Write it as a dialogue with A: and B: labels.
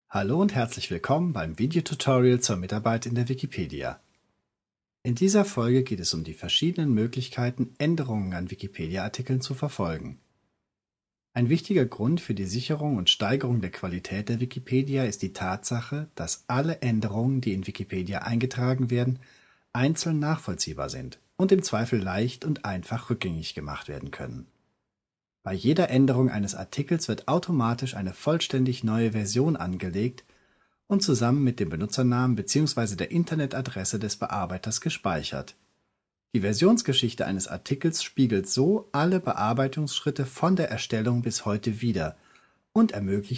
A: Hallo und herzlich willkommen beim Videotutorial zur Mitarbeit in der Wikipedia. In dieser Folge geht es um die verschiedenen Möglichkeiten, Änderungen an Wikipedia-Artikeln zu verfolgen. Ein wichtiger Grund für die Sicherung und Steigerung der Qualität der Wikipedia ist die Tatsache, dass alle Änderungen, die in Wikipedia eingetragen werden, einzeln nachvollziehbar sind und im Zweifel leicht und einfach rückgängig gemacht werden können. Bei jeder Änderung eines Artikels wird automatisch eine vollständig neue Version angelegt und zusammen mit dem Benutzernamen bzw. der Internetadresse des Bearbeiters gespeichert. Die Versionsgeschichte eines Artikels spiegelt so alle Bearbeitungsschritte von der Erstellung bis heute wider und ermöglicht